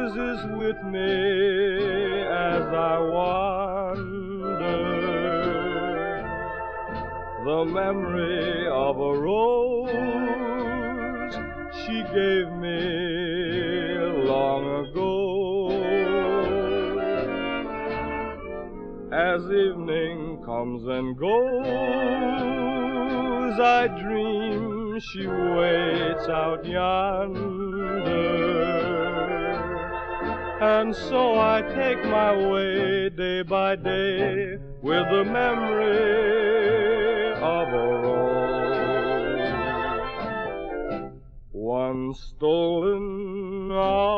is with me as I wander. The memory of a rose she gave me long ago. As evening comes and goes, I dream she waits out yonder. And so I take my way day by day with the memory of a rose. One stolen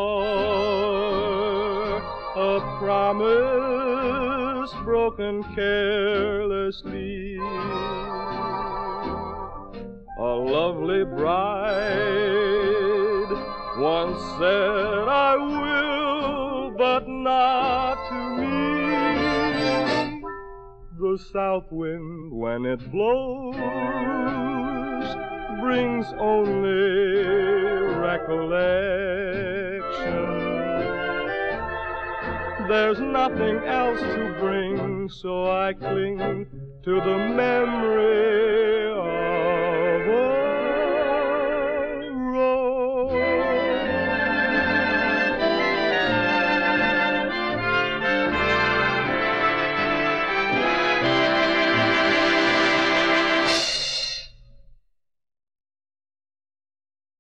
hour, a promise broken carelessly, a lovely bride once said I will, but not to me. The south wind, when it blows, brings only recollection. There's nothing else to bring, so I cling to the memory